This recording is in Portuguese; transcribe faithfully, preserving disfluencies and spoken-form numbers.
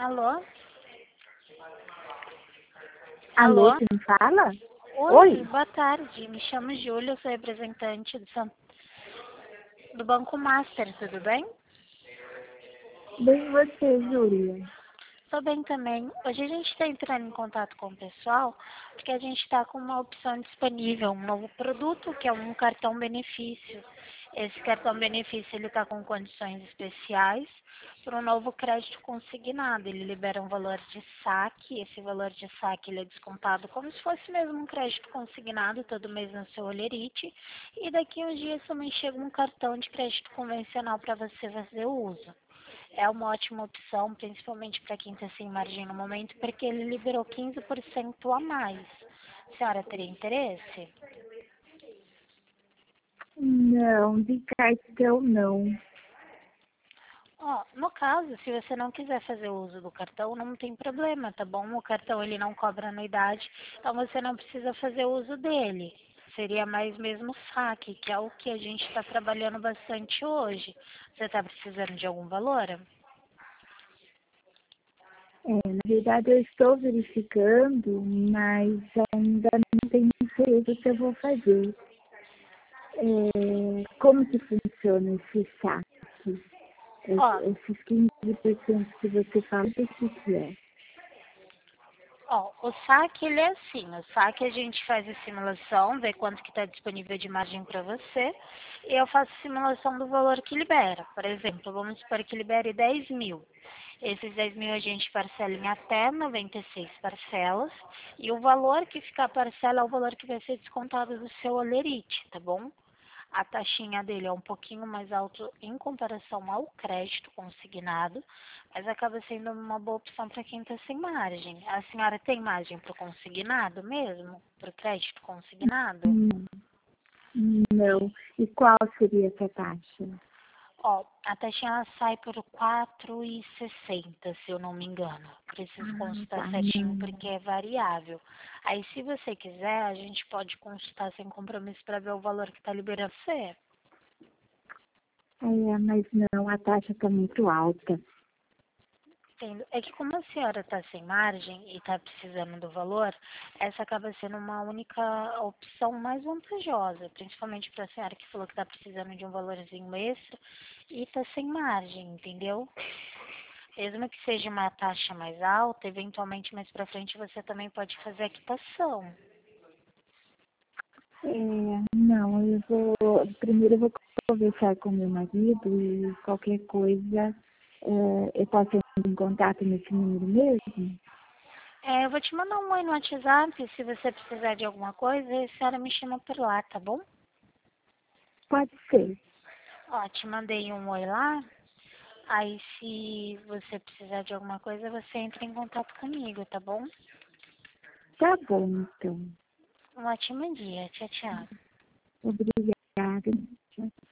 Alô? Alô, Alô? quem fala? Oi, Oi. boa tarde. Me chamo Júlia, sou representante do, São... do Banco Master, tudo bem? Bem você, Júlia. Tô bem também. Hoje a gente está entrando em contato com o pessoal porque a gente está com uma opção disponível, um novo produto que é um cartão benefício. Esse cartão benefício ele está com condições especiais para um novo crédito consignado. Ele libera um valor de saque, esse valor de saque ele é descontado como se fosse mesmo um crédito consignado todo mês no seu Olerite e daqui a uns dias também chega um cartão de crédito convencional para você fazer uso. É uma ótima opção, principalmente para quem está sem margem no momento, porque ele liberou quinze por cento a mais. A senhora teria interesse? Não, de cartão não. Ó, no caso, se você não quiser fazer uso do cartão, não tem problema, tá bom? O cartão ele não cobra anuidade, então você não precisa fazer uso dele. Seria mais mesmo saque, que é o que a gente está trabalhando bastante hoje. Você está precisando de algum valor? É, na verdade, eu estou verificando, mas ainda não tenho certeza se eu vou fazer. É, como que funciona esse saque? Ó, Es- Esses quinze por cento que você fala, o que que é? Ó, o saque ele é assim, o saque a gente faz a simulação, vê quanto que está disponível de margem para você, e eu faço a simulação do valor que libera. Por exemplo, vamos supor que libere dez mil. Esses dez mil a gente parcela em até noventa e seis parcelas, e o valor que ficar a parcela é o valor que vai ser descontado do seu Olerite, tá bom? A taxinha dele é um pouquinho mais alto em comparação ao crédito consignado, mas acaba sendo uma boa opção para quem está sem margem. A senhora tem margem para o consignado mesmo? Para o crédito consignado? Hum, não. E qual seria essa taxa? Ó, a taxinha ela sai por quatro e sessenta, se eu não me engano. Preciso Ah, consultar tá. certinho Não. porque é variável. Aí, se você quiser, a gente pode consultar sem compromisso para ver o valor que está liberando você. É, mas não, a taxa está muito alta. Entendo. É que como a senhora está sem margem e está precisando do valor, essa acaba sendo uma única opção mais vantajosa, principalmente para a senhora que falou que está precisando de um valorzinho extra e está sem margem, entendeu? Mesmo que seja uma taxa mais alta, eventualmente mais para frente você também pode fazer a quitação. É, não, eu vou. Primeiro eu vou conversar com meu marido e qualquer coisa é, eu posso entrar em contato nesse número mesmo? É, eu vou te mandar um oi no WhatsApp, se você precisar de alguma coisa, a senhora me chama por lá, tá bom? Pode ser. Ó, te mandei um oi lá. Aí, se você precisar de alguma coisa, você entra em contato comigo, tá bom? Tá bom, então. Um ótimo dia. Tchau, tchau. Obrigada.